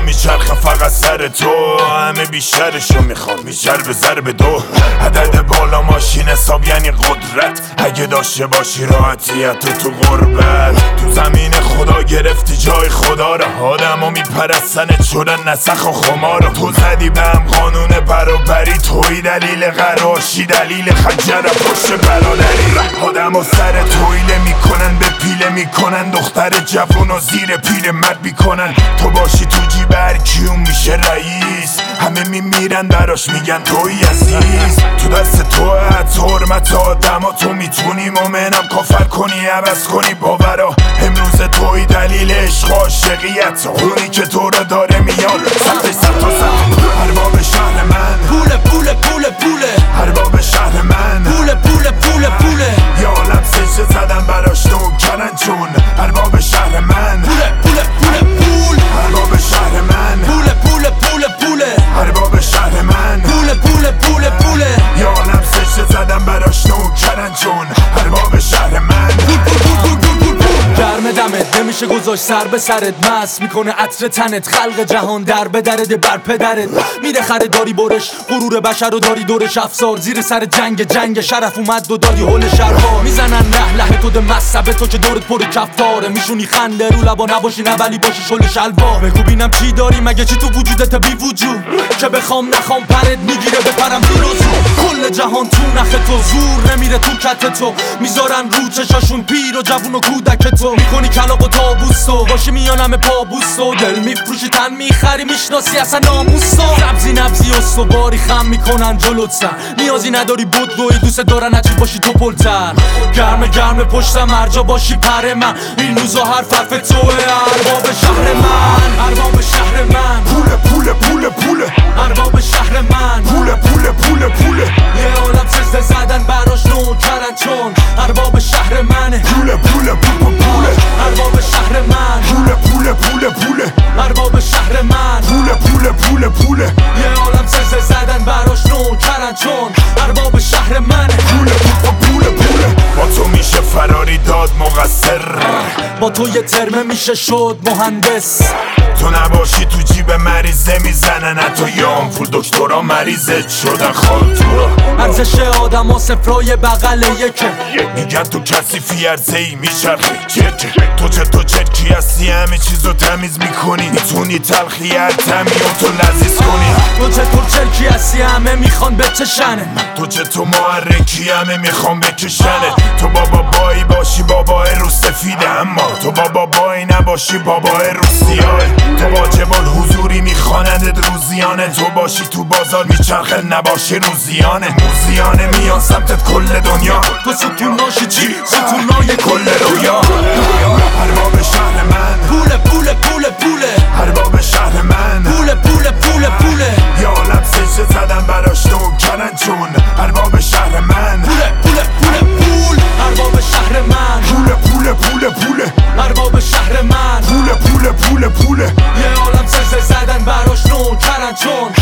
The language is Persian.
میچرخه فقط سر تو. همه بیشترشو میخوام بیشتر به ضرب دو. عدد بالا ماشین حساب یعنی قدرت. اگه داشته باشی راحتیت تو غربت. تو زمین خدا گرفتی جای خدا را. آدمو میپرستنت شدن نسخ و خمارا. تو زدی به هم قانون برابری. توی دلیل قراشی دلیل خنجر پشت برادری. آدمو سر تویله میکنن به پیله میکنن. دختر جوون و زیر پیر مرد میکنن. تو باشی تو جیب هر کیون میشه رئیس. همه میمیرن براش میگن توی عزیز. تو دست تو حرمت آدما. تو میتونی مومنم کافر کنی عوض کنی باورا. امروز توی دلیل عشق و عاشقیت. اونی که تو رو داره میاد سطح سطح و سطح. ارباب شهر من پوله پوله پوله پوله. ارباب شهر من پوله پوله پوله پوله. یا عالم سجده زدن براش نوکرن چون ارباب شهر من پوله پوله پوله پول. ارباب شهر من پوله پوله پوله پوله. ارباب شهر من پوله پوله پوله پوله. یا عالم سجده زدن براش نوکرن چون ارباب شهر من. گرم دمت نمیشه گذاشت سر به سرت. مست میکنه عطر تنت. خلق جهان در به درد بر پدرت. میره خریداری برش غرور بشر رو داری دورش افسار. زیر سر جنگ شرف اومد و داری هول شرها. میزنن ره تو ده مصبه تو که دورت پر کفتاره. میشونی خنده رو لبا نباشی نه ولی باشی شل شلوار. بگو بینم چی داری مگه چی تو وجودت بی وجود که بخوام نخوام پرت میگیره بپرم تو روزو. کل جهان تو نخ تو زور نمیره تو کت تو. میذارن رو چشاشون پیر و جوون و کودک تو. میکنی کلاق و تابوستو باشی میانم پابوستو. دل میفروشی تن میخری میشناسی اصلا ناموستو. سبزی نبزی استواری خم میکنن جلوت سر. نیازی نداری بدوی دوست دارن اچی باشی تو پلتر. گرم پشتم هرجا باشی پر من. این روزا حرف توه. ارباب شهر من ارباب شهر من. پوله پوله پوله پوله. ارباب شهر من پوله پوله پوله پوله. یه عالم سجده زدن براش نوکرن چون ارباب شهر منه. پوله پوله پوله پوله. ارباب شهر من پوله پوله پوله پوله. ارباب شهر من پوله پوله پوله پوله. یه عالم سجده زدن براش نوکرن چون ارباب شهر منه. پوله پوله پوله. با تو میشه فراری داد مقصر. با تو یه ترمه میشه شد مهندس. تو نباشی تو جیب مریضه میزنن. حتی یه آمپول دکترا مریضت شدن خال تو را. ارزش آدم ها صفرای بغل یکه. میگن تو کسی عرضه ای میچرخی چرکه. تو چرکی هستی همه چیزو تمیز میکنی. میتونی تلخی هر تمیون تو لذیذ کنی. تو چرکی هستی همه میخوان بچشنه. تو محرکی همه میخوان بکشنه. تو بابایی باشی بابای رو سفیده. اما تو بابایی نباشی بابای رو سیاه. تو واجب الحضوری میخواندت روزیانه. تو باشی تو بازار میچرخه نباشی روزیانه. موزیانه میان سمتت کل دنیا. تو ستوناشی چی؟ ستونای کل رویا. ارباب شهر من پوله پوله پوله پوله. ارباب شهر من پوله پوله پوله پوله. یا عالم سجده زدن براش نوکرن چون ارباب شهر من. پوله پوله پوله پول. ارباب شهر من پوله پوله پوله پوله. ارباب شهر من پوله پوله پوله پوله. یه عالم سجده زدن براش نوکرن چون